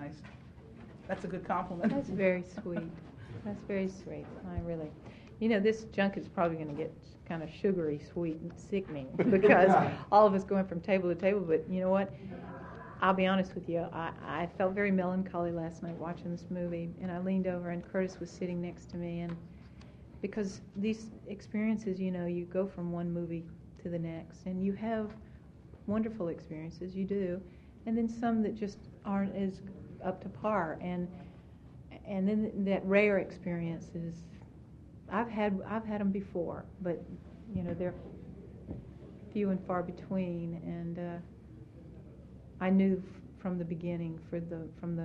nice. That's a good compliment. That's very sweet. That's very sweet. I really, this junk is probably going to get kind of sugary, sweet, and sickening because all of us going from table to table. But you know what? I'll be honest with you. I felt very melancholy last night watching this movie, and I leaned over, and Curtis was sitting next to me, and because these experiences, you go from one movie to the next, and you have wonderful experiences, you do, and then some that just aren't as up to par, and then that rare experiences, I've had them before, but they're few and far between, and I knew from the beginning, from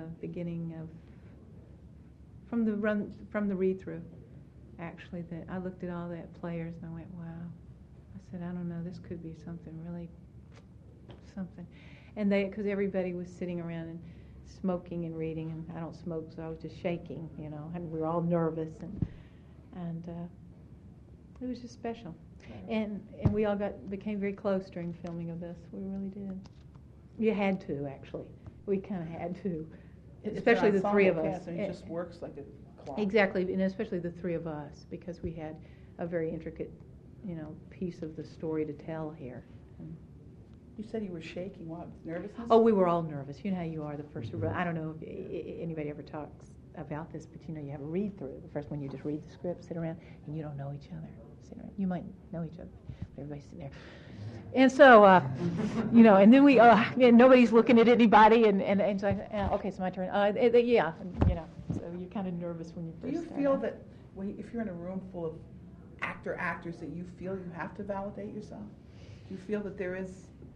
the read through, actually, that I looked at all that players and I went, wow. I said, I don't know, this could be something really, something. And because everybody was sitting around and smoking and reading, and I don't smoke, so I was just shaking, and we were all nervous, and it was just special. And we all became very close during filming of this. We really did. You had to, actually. We kind of had to, especially the three of us. And it just works like a clock. Exactly, and especially the three of us, because we had a very intricate, piece of the story to tell here. You said you were shaking. What, nervousness? Oh, we were all nervous. You know how you are the first. I don't know if anybody ever talks about this, but you have a read through. The first one, you just read the script, sit around, and you don't know each other. You might know each other, but everybody's sitting there. And so, and then we, nobody's looking at anybody, and so, okay, it's my turn. Yeah, so you're kind of nervous when you first start. Do you feel that if you're in a room full of actors, that you feel you have to validate yourself? Do you feel that there is,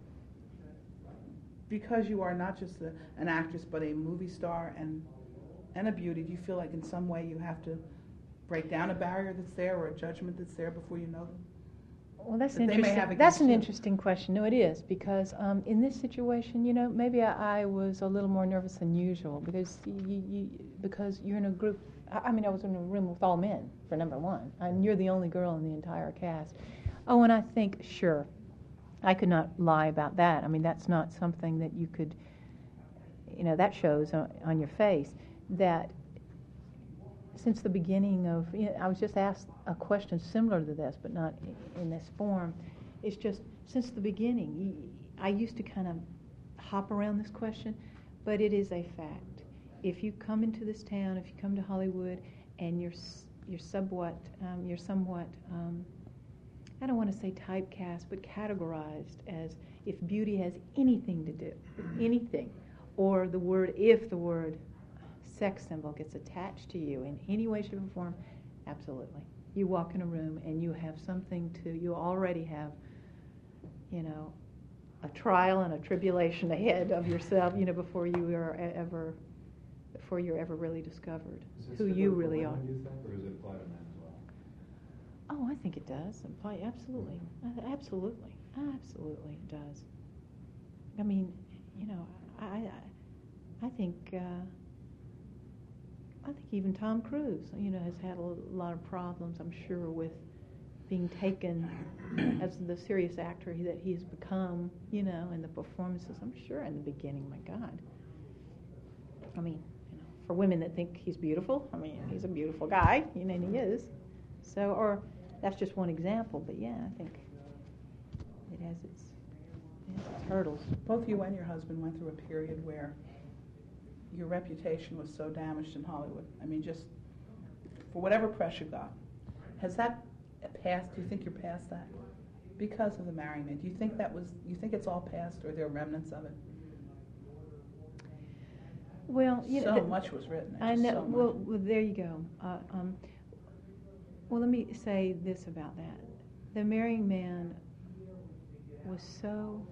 because you are not just an actress, but a movie star and a beauty, do you feel like in some way you have to break down a barrier that's there or a judgment that's there before you know them? Well, that's interesting. That's an interesting question. No, it is, because in this situation, maybe I was a little more nervous than usual because because you're in a group. I was in a room with all men, for number one, and you're the only girl in the entire cast. Oh, and I think, sure, I could not lie about that. That's not something that you could, that shows on your face that since the beginning of, I was just asked a question similar to this, but not in this form. It's just, since the beginning, I used to kind of hop around this question, but it is a fact. If you come into this town, if you come to Hollywood, and you're somewhat, I don't want to say typecast, but categorized as if beauty has anything to do with anything, or if the word sex symbol gets attached to you in any way, shape, or form, absolutely. You walk in a room and you already have, a trial and a tribulation ahead of yourself, before you're ever really discovered who you really are. You think, or is it apply to men as well? Oh, I think it does. Absolutely. Absolutely it does. I think even Tom Cruise, has had a lot of problems, I'm sure, with being taken as the serious actor that he's become, and the performances, I'm sure, in the beginning, my God. For women that think he's beautiful, he's a beautiful guy, and he is. So, or that's just one example, but yeah, I think it has its hurdles. Both you and your husband went through a period where your reputation was so damaged in Hollywood. Just for whatever press you got. Has that passed? Do you think you're past that? Because of The Marrying Man. Do you think it's all past, or are there remnants of it? Well, so much was written. I know. So well, there you go. Well, let me say this about that. The Marrying Man was so...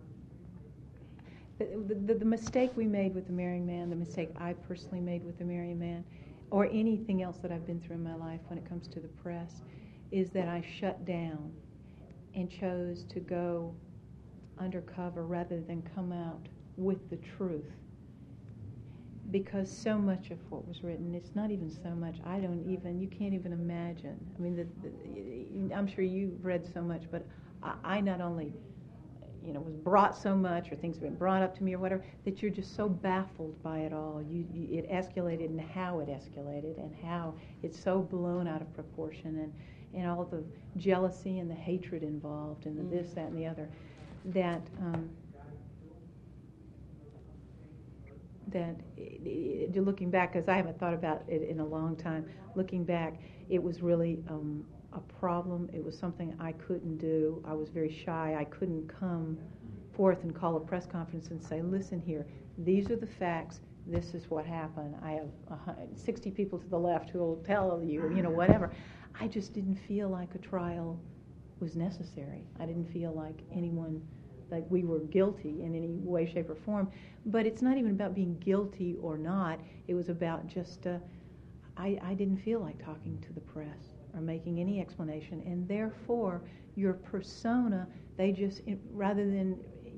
The mistake we made with The Marrying Man, the mistake I personally made with The Marrying Man, or anything else that I've been through in my life when it comes to the press, is that I shut down and chose to go undercover rather than come out with the truth. Because so much of what was written, it's not even so much, you can't even imagine. I'm sure you've read so much, but I not only, was brought so much, or things have been brought up to me or whatever, that you're just so baffled by it all. It escalated, and how it escalated, and how it's so blown out of proportion, and all the jealousy and the hatred involved, and the this, that, and the other, that looking back, because I haven't thought about it in a long time, looking back, it was really a problem. It was something I couldn't do. I was very shy. I couldn't come forth and call a press conference and say, listen here, these are the facts. This is what happened. I have 60 people to the left who will tell you, whatever. I just didn't feel like a trial was necessary. I didn't feel like like we were guilty in any way, shape, or form. But it's not even about being guilty or not. It was about just, I didn't feel like talking to the press or making any explanation. And therefore, your persona, they just, rather than,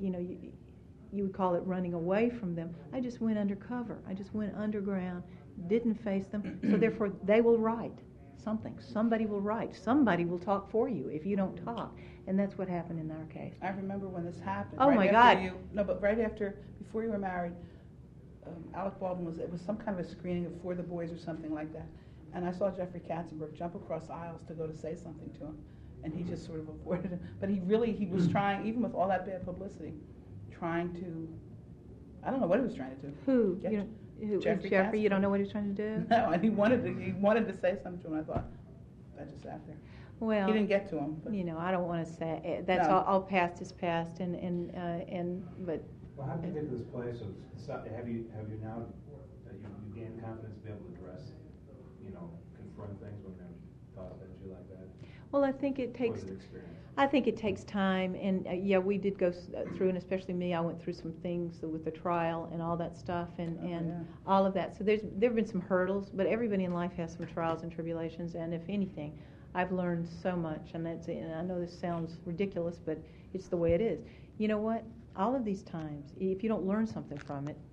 you would call it running away from them, I just went undercover. I just went underground, didn't face them. So therefore, they will write something. Somebody will write. Somebody will talk for you if you don't talk. And that's what happened in our case. I remember when this happened. Oh, my God. Right after, before you were married, Alec Baldwin it was some kind of a screening of For the Boys or something like that. And I saw Jeffrey Katzenberg jump across aisles to go to say something to him. And he just sort of avoided it. But he was trying, even with all that bad publicity, trying to, I don't know what he was trying to do. Who? Jeffrey, you don't know what he's trying to do? No, and he wanted to say something to him. I thought, I just sat there. Well, he didn't get to him. But. I don't want to say that's all past is past, but. Well, how did you get to this place of? Have you now you gained confidence to be able to address, confront things when they're thought about you like that? Well, I think it takes. I think it takes time, and we did go through, and especially me, I went through some things with the trial and all that stuff, and all of that. So there've been some hurdles, but everybody in life has some trials and tribulations, and if anything, I've learned so much, and I know this sounds ridiculous, but it's the way it is. You know what? All of these times, if you don't learn something from it,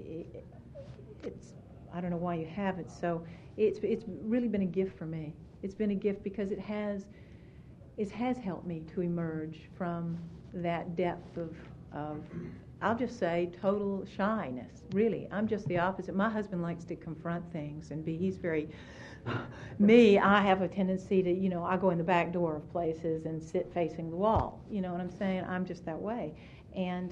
it's I don't know why you haven't. So it's really been a gift for me. It's been a gift because it has helped me to emerge from that depth of I'll just say total shyness. Really, I'm just the opposite. My husband likes to confront things and he's very me. I have a tendency to I go in the back door of places and sit facing the wall. You know what I'm saying? I'm just that way, and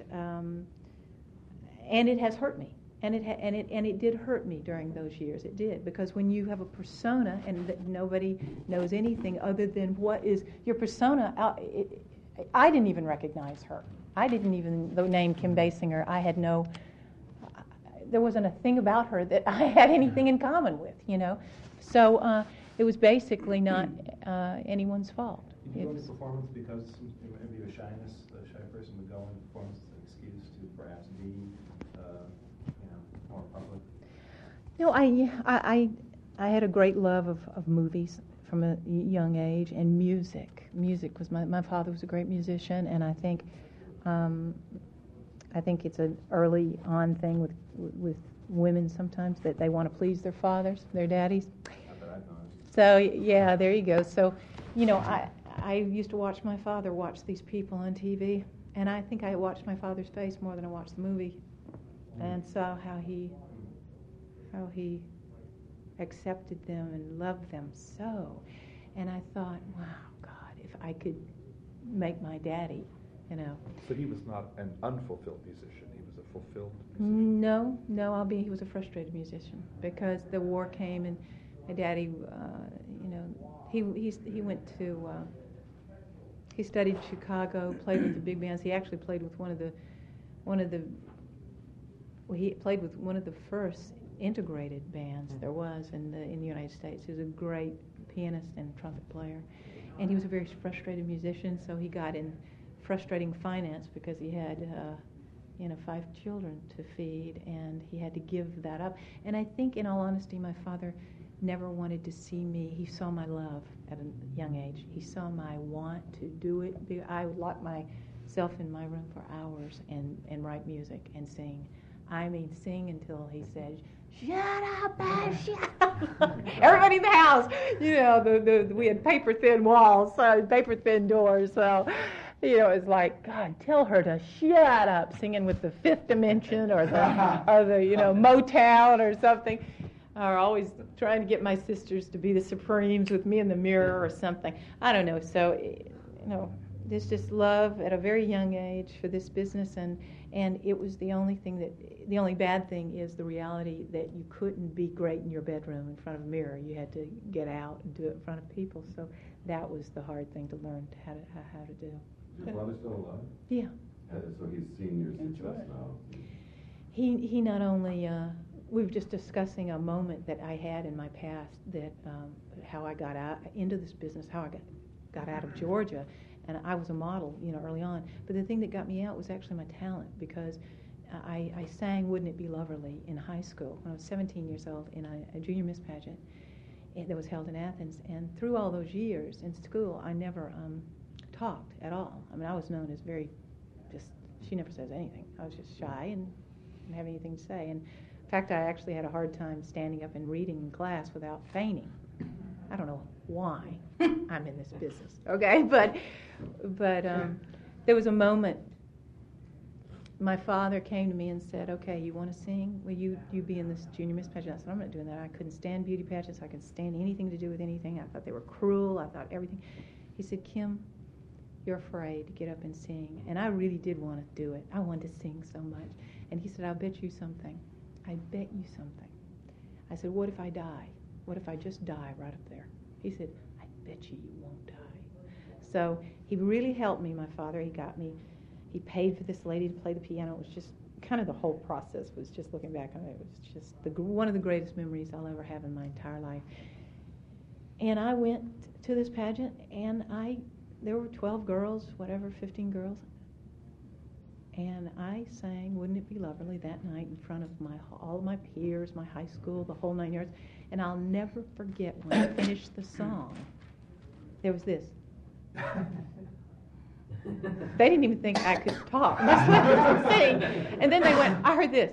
it has hurt me. And it did hurt me during those years. It did, because when you have a persona and that nobody knows anything other than what is your persona, I didn't even recognize her. I didn't even, the name Kim Basinger, there wasn't a thing about her that I had anything in common with, So it was basically not anyone's fault. Did you go into performance because maybe a shy person would go into performance as an excuse to perhaps be more public? No, I had a great love of movies from a young age, and music. Music was my father was a great musician, and I think it's an early on thing with women sometimes that they want to please their fathers, their daddies. Not that I've noticed. So yeah, there you go. So I used to watch my father watch these people on TV, and I think I watched my father's face more than I watched the movie, and saw how he accepted them and loved them so. And I thought, wow, God, if I could make my daddy, So he was not an unfulfilled musician. He was a fulfilled musician. No, he was a frustrated musician because the war came, and my daddy, he went to, he studied Chicago, played with the big bands. He actually played with he played with one of the first integrated bands there was in the United States. He was a great pianist and trumpet player, and he was a very frustrated musician. So he got in frustrating finance because he had 5 children to feed, and he had to give that up. And I think, in all honesty, my father never wanted to see me. He saw my love at a young age. He saw my want to do it. I would lock myself in my room for hours and write music and sing. I mean, sing until he said, "Shut up, shut up." Everybody in the house, we had paper-thin walls, paper-thin doors. So, You know, it's like, God, tell her to shut up, singing with the Fifth Dimension or the you know, Motown or something. Or always trying to get my sisters to be the Supremes with me in the mirror or something. I don't know. So, you know, there's just love at a very young age for this business, and it was the only bad thing is the reality that you couldn't be great in your bedroom in front of a mirror. You had to get out and do it in front of people. So that was the hard thing to learn how to do. Is your brother still alive? Yeah. So he's seen your success now. He not only we were just discussing a moment that I had in my past that how I got out into this business, how I got out of Georgia, and I was a model, you know, early on. But the thing that got me out was actually my talent, because I sang "Wouldn't It Be Loverly" in high school when I was 17 years old in a junior Miss pageant that was held in Athens. And through all those years in school, I never talked at all. I mean, I was known as she never says anything. I was just shy and didn't have anything to say. And in fact, I actually had a hard time standing up and reading in class without fainting. I don't know why I'm in this business, okay? But there was a moment. My father came to me and said, "Okay, you want to sing? Will you be in this junior Miss pageant?" I said, "I'm not doing that. I couldn't stand beauty pageants. I couldn't stand anything to do with anything. I thought they were cruel. I thought everything." He said, "Kim, you're afraid to get up and sing." And I really did want to do it. I wanted to sing so much. And he said, "I'll bet you something. I bet you something." I said, "What if I die? What if I just die right up there?" He said, "I bet you won't die." So he really helped me, my father. He paid for this lady to play the piano. It was just kind of the whole process was just looking back on it. It was just one of the greatest memories I'll ever have in my entire life. And I went to this pageant, and there were 12 girls, 15 girls. And I sang "Wouldn't It Be Loverly" that night in front of all of my peers, my high school, the whole 9 yards. And I'll never forget when I finished the song, there was this. They didn't even think I could talk. That's what I was saying. And then they went, I heard this.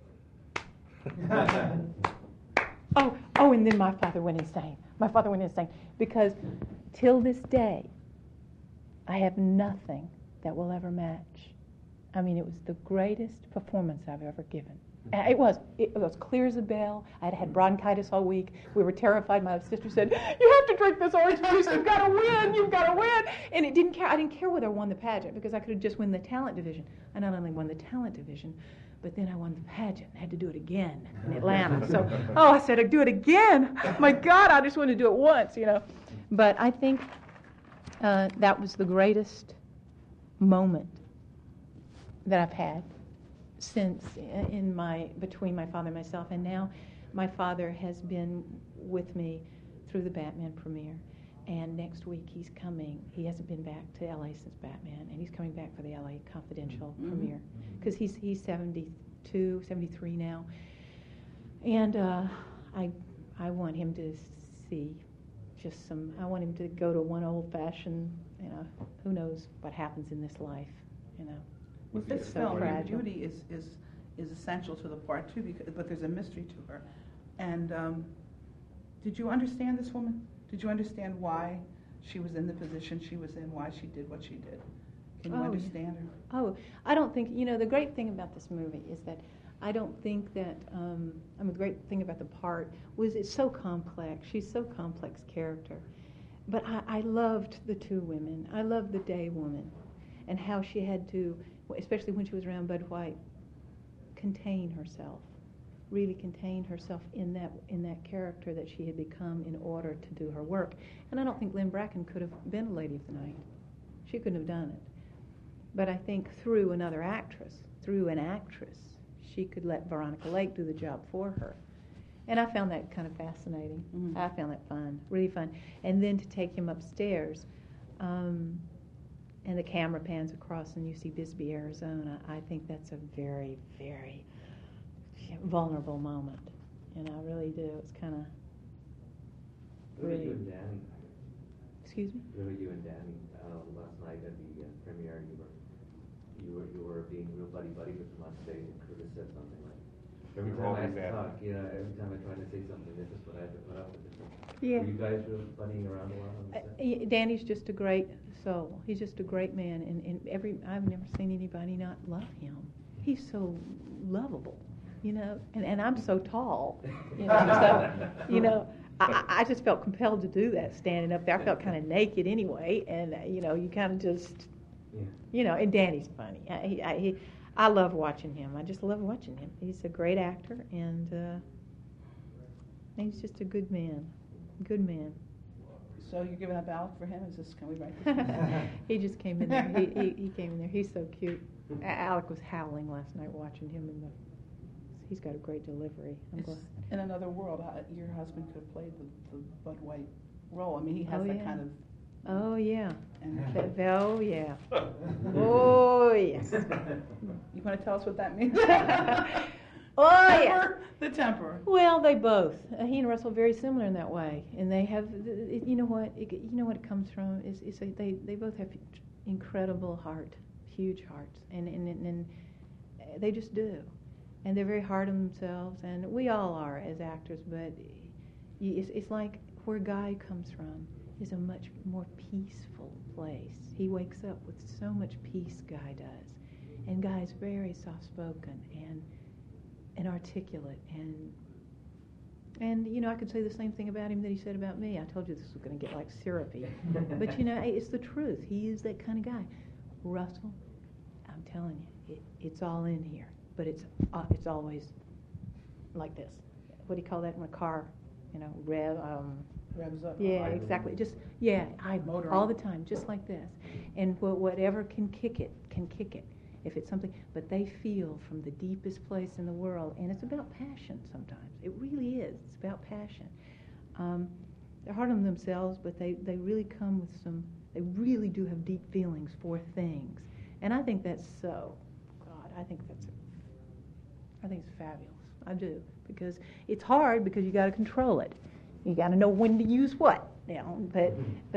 Oh, and then my father went insane. Because till this day, I have nothing that will ever match. I mean, it was the greatest performance I've ever given. It was clear as a bell. I had had bronchitis all week. We were terrified. My sister said, "You have to drink this orange juice. You've got to win. You've got to win." And I didn't care whether I won the pageant, because I could have just won the talent division. I not only won the talent division, but then I won the pageant. I had to do it again in Atlanta. So, I said, I'd do it again. My God, I just wanted to do it once, you know. But I think that was the greatest moment that I've had since between my father and myself. And now my father has been with me through the Batman premiere, and next week he's coming. He hasn't been back to LA since Batman, and he's coming back for the LA Confidential premiere, because he's 72, 73 now. And I want him to see I want him to go to one old-fashioned, you know, who knows what happens in this life, you know. With this So film, fragile. beauty is essential to the part too, but there's a mystery to her. And did you understand this woman? Did you understand why she was in the position she was in? Why she did what she did? Can you understand her? Oh, I don't think, you know, the great thing about this movie is that I don't think that, the great thing about the part was it's so complex. She's so complex character. But I loved the two women. I loved the day woman and how she had to, especially when she was around Bud White, really contain herself in that character that she had become in order to do her work. And I don't think Lynn Bracken could have been a lady of the night. She couldn't have done it. But I think through an actress, she could let Veronica Lake do the job for her. And I found that kind of fascinating. Mm-hmm. I found that fun, really fun. And then to take him upstairs, and the camera pans across and you see Bisbee, Arizona, I think that's a very, very vulnerable moment. And I really do. It's kind of really... You and Danny? Excuse me? Really, you and Danny, last night at the premiere, you were being real buddy-buddy with him on stage, and Curtis said something like, Every We're time I always at it. talk, every time I try to say something, this is what I have to put up with. Yeah. Were you guys really buddying around a lot on the set? Danny's just a great soul. He's just a great man, and I've never seen anybody not love him. He's so lovable, and I'm so tall, so I just felt compelled to do that standing up there. I felt kind of naked anyway, and you kind of just, and Danny's funny. I love watching him. I just love watching him. He's a great actor, and he's just a good man. Good man. So you're giving up Alec for him? Can we write this? He just came in there. He came in there. He's so cute. Alec was howling last night watching him he's got a great delivery. I'm glad. In another world, your husband could have played the Bud White role. I mean, he has that kind of. Oh yeah. energy. Oh yeah. Oh yes. You want to tell us what that means? Oh yeah. The temper. Well, they both. He and Russell are very similar in that way, and they have. You know what it comes from is they both have incredible heart, huge hearts, and they just do, and they're very hard on themselves, and we all are as actors. But it's like where Guy comes from is a much more peaceful place. He wakes up with so much peace. Guy does, and Guy's very soft-spoken and articulate, and I could say the same thing about him that he said about me. I told you this was going to get like syrupy, but it's the truth. He is that kind of guy. Russell, I'm telling you, it's all in here, but it's always like this. What do you call that in a car? Revs up. Yeah, exactly. Just I Motoring. all the time, just like this, and whatever can kick it. If it's something, but they feel from the deepest place in the world, and it's about passion sometimes. It really is. It's about passion. They're hard on themselves, but they really come with they really do have deep feelings for things. And I think that's I think it's fabulous. I do. Because it's hard because you got to control it. You got to know when to use what, but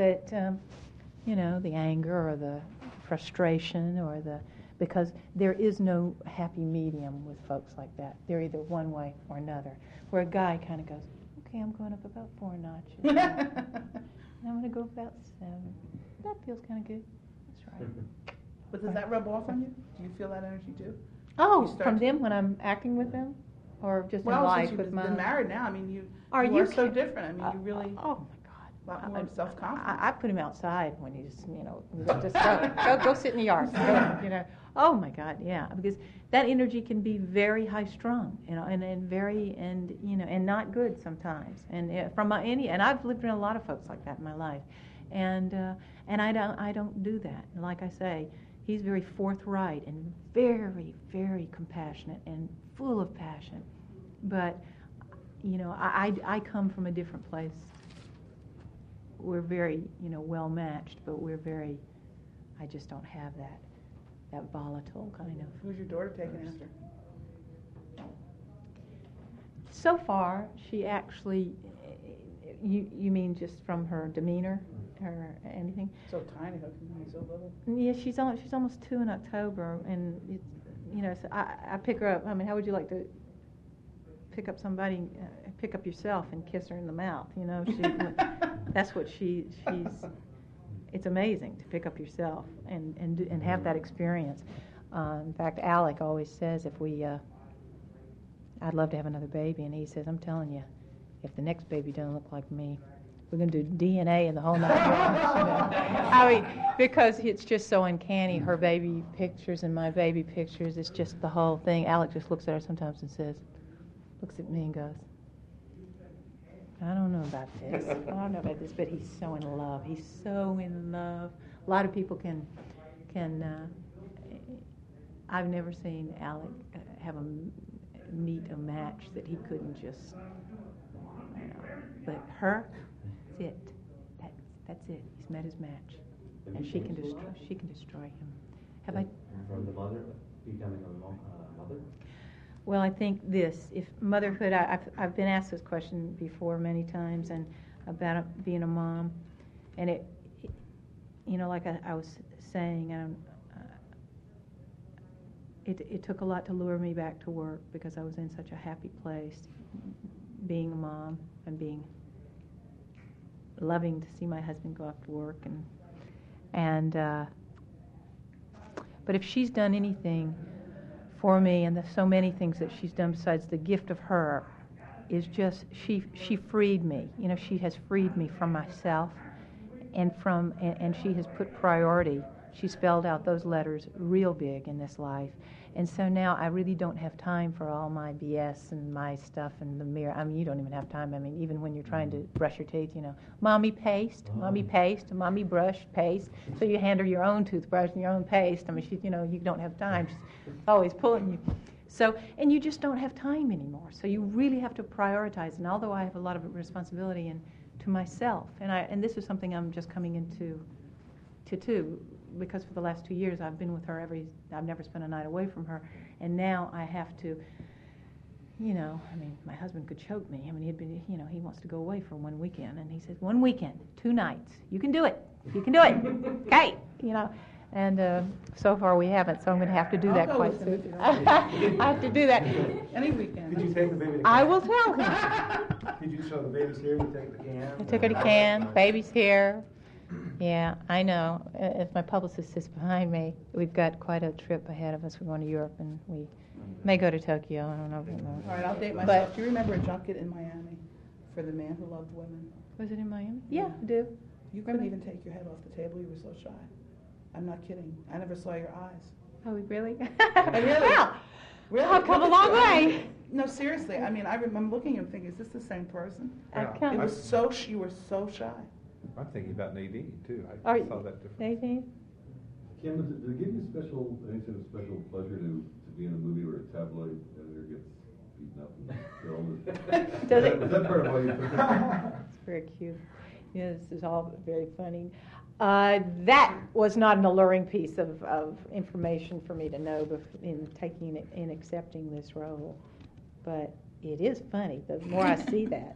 the anger or the frustration or because there is no happy medium with folks like that. They're either one way or another. Where a guy kind of goes, okay, I'm going up about 4 notches. And I'm going to go about 7. That feels kind of good. That's right. But does that rub off on you? Do you feel that energy too? Oh, You start from to- them when I'm acting with them? Or just in Well, life since with you've my... been married now, I mean, you Are are you so ki- different. I mean, you really Oh, my God. a lot more self-confidence. I put him outside when he's, just go sit in the yard. Oh my God, yeah, because that energy can be very high strung, and very and not good sometimes. And and I've lived in a lot of folks like that in my life, and I don't do that. And like I say, he's very forthright and very, very compassionate and full of passion. But I come from a different place. We're very, well matched, but I just don't have that volatile kind of. Who's your daughter taking after? So far, she actually, you mean just from her demeanor or anything? So tiny, how can you be so little? Yeah, she's almost 2 in October, and so I pick her up. I mean, how would you like to pick up somebody, pick up yourself and kiss her in the mouth? That's what she's. It's amazing to pick up yourself and have that experience. In fact, Alec always says I'd love to have another baby, and he says, I'm telling you, if the next baby doesn't look like me, we're going to do DNA and the whole 9 yards. I mean, because it's just so uncanny. Her baby pictures and my baby pictures, it's just the whole thing. Alec just looks at her sometimes and looks at me and goes, I don't know about this, but he's so in love. He's so in love. A lot of people can I've never seen Alec meet a match that he couldn't just, but her, that's it. That's it. He's met his match, and she can destroy him. Have I? From the mother, becoming a mother? Well, I think if motherhood, I've been asked this question before many times, and about being a mom, and it like I was saying, it took a lot to lure me back to work because I was in such a happy place, being a mom and being loving to see my husband go off to work and but if she's done anything for me, and there's so many things that she's done besides the gift of her, is just she freed me. You know, she has freed me from myself, and she has put priority. She spelled out those letters real big in this life. And so now I really don't have time for all my BS and my stuff in the mirror. I mean, you don't even have time. I mean, even when you're trying to brush your teeth, you know, mommy paste, mommy brush, paste. So you hand her your own toothbrush and your own paste. I mean, she, you know, you don't have time. She's always pulling you. So, and you just don't have time anymore. So you really have to prioritize. And although I have a lot of responsibility and to myself, and this is something I'm just coming into too, because for the last 2 years I've been with her I've never spent a night away from her, and now I have to, you know, I mean, my husband could choke me. I mean, he wants to go away for one weekend, and he says, 1 weekend, 2 nights, you can do it, okay, you know, and so far we haven't, so I'm going to have to do that I'll go quite with him soon. if you don't. I have to do that. Any weekend. Did you take the baby to I camp? will tell him. Did you show the baby's here, you take the can? I took her to Cannes, baby's here. Yeah, I know. If my publicist sits behind me, we've got quite a trip ahead of us. We're going to Europe, and we may go to Tokyo. I don't know. All right, I'll date myself. Do you remember a junket in Miami for the man who loved women? Was it in Miami? Yeah, I do. You couldn't even take your head off the table. You were so shy. I'm not kidding. I never saw your eyes. Oh, really? Really? Well, Really? I've come a long way. No, seriously. I mean, I'm looking and thinking, is this the same person? I've Yeah. come. It was so. You were so shy. I'm thinking about Nadine, too. Are I you- saw that difference. Nadine? Kim, did it give you any sort of special pleasure to be in a movie where a tabloid editor gets beaten up and killed? Does it? Is that part of why you took it? It's very cute. Yeah, this is all very funny. That was not an alluring piece of information for me to know in accepting this role, but it is funny. The more I see that,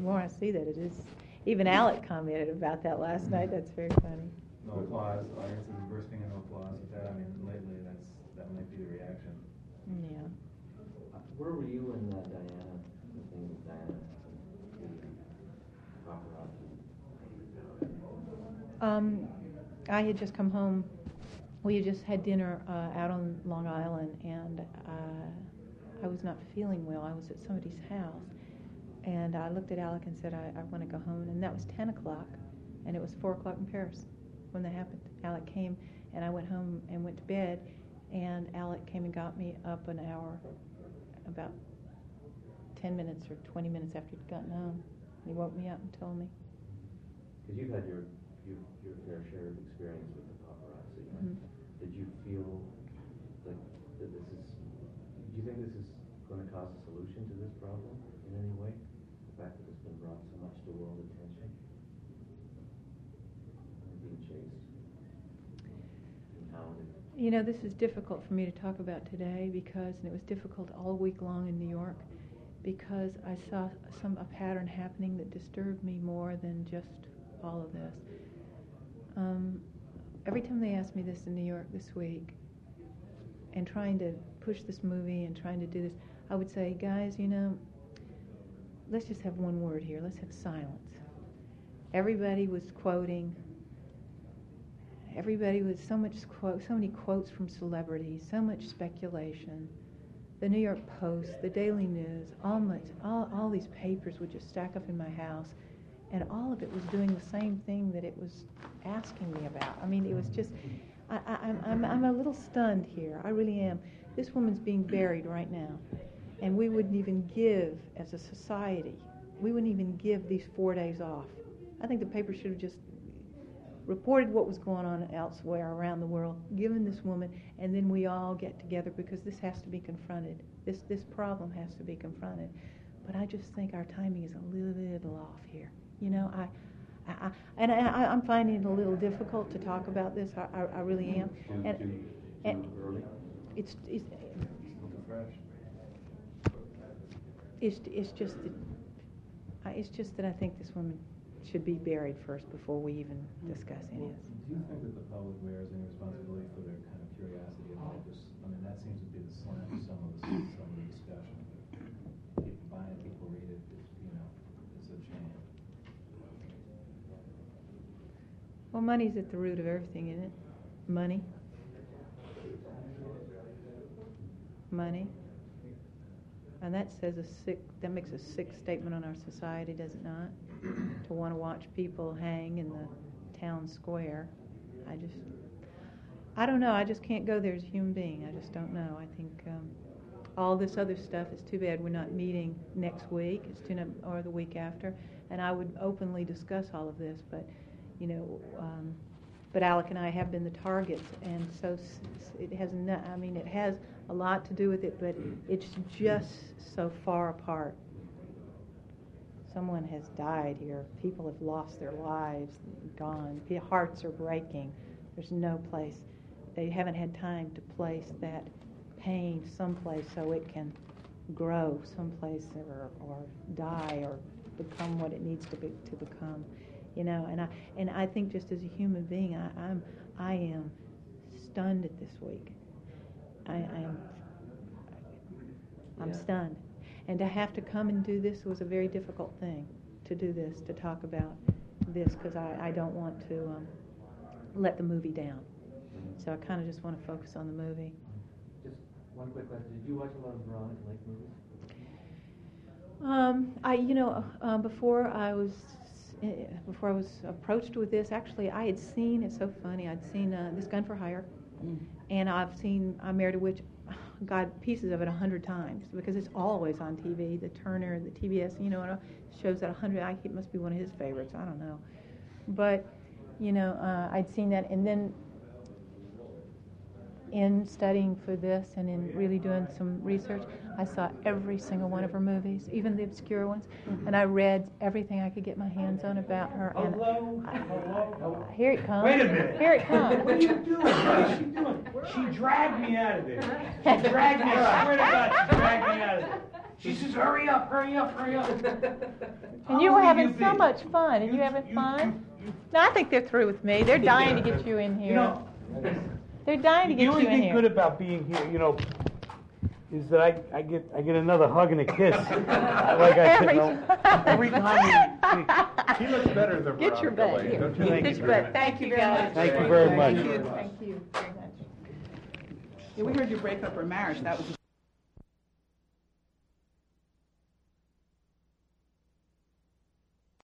it is. Even Alec commented about that last night. That's very funny. No applause, the audience is bursting into applause with that. I mean, lately, that might be the reaction. Yeah. Where were you when Diana, the thing with Diana, the paparazzi? I had just come home. We had just had dinner out on Long Island, and I was not feeling well. I was at somebody's house, and I looked at Alec and said, I want to go home. And that was 10 o'clock, and it was 4 o'clock in Paris when that happened. Alec came, and I went home and went to bed, and Alec came and got me up an hour, about 10 minutes or 20 minutes after he'd gotten home. He woke me up and told me. Because you've had your fair share of experience with the paparazzi. Right? Mhm. Did you feel like that this is? Do you think this is going to cause a solution to this problem in any way? The fact that it's been brought so much to world attention, and being chased and hounded. You know, this is difficult for me to talk about today and it was difficult all week long in New York because I saw a pattern happening that disturbed me more than just all of this. Every time they asked me this in New York this week and trying to push this movie and trying to do this, I would say, guys, you know, let's just have one word here. Let's have silence. Everybody was quoting. Everybody was so many quotes from celebrities, so much speculation. The New York Post, the Daily News, all these papers would just stack up in my house, and all of it was doing the same thing that it was asking me about. I mean, it was just, I'm a little stunned here. I really am. This woman's being buried right now, and we wouldn't even give, as a society, we wouldn't even give these 4 days off. I think the paper should have just reported what was going on elsewhere around the world, given this woman, and then we all get together because this has to be confronted. This problem has to be confronted. But I just think our timing is a little off here. You know, I'm finding it a little difficult to talk about this. I really am. And Early. it's Looking fresh. it's just that I think this woman should be buried first before we even discuss any of this. Do you think that the public bears any responsibility for their kind of curiosity about this? I mean, And that seems to be the slant of some of the discussion. People buy it, people read it, it's a shame. Well, money's at the root of everything, isn't it? Money. Money. And that makes a sick statement on our society, does it not? To want to watch people hang in the town square. I don't know. I just can't go there as a human being. I just don't know. I think all this other stuff is too bad we're not meeting next week. Or the week after. And I would openly discuss all of this, but but Alec and I have been the targets, and so it has it has a lot to do with it, but it's just so far apart. Someone has died here. People have lost their lives, gone. Hearts are breaking. There's no place. They haven't had time to place that pain someplace so it can grow someplace or die or become what it needs to become. And I think just as a human being, I am stunned at this week. I'm stunned, and to have to come and do this was a very difficult thing. To do this, to talk about this, because I don't want to let the movie down. So I kind of just want to focus on the movie. Just one quick question: did you watch a lot of Veronica Lake movies? Before I was approached with this, actually, I had seen, it's so funny, I'd seen This Gun for Hire, and I've seen I Married a Witch, God, pieces of it 100 times, because it's always on TV, the Turner, the TBS, shows that 100, it must be one of his favorites, I don't know. But, I'd seen that, and then in studying for this and in really doing some research, I saw every single one of her movies, even the obscure ones, and I read everything I could get my hands on about her. Hello? Here it comes. Wait a minute. Here it comes. What are you doing? What is she doing? She dragged me out of there. She dragged me, I swear to God, she dragged me out of there. She says, hurry up, hurry up, hurry up. And you were having so much fun. And you having fun? No, I think they're through with me. They're dying to get you in here. They're dying to get you in here. The only thing good about being here, is that I get another hug and a kiss. Like every time. He looks better than Get your Veronica butt Lake, here. don't you? Get your butt. Thank you, guys. Thank you very much. Thank you very much. Yeah, we heard you break up her marriage. That was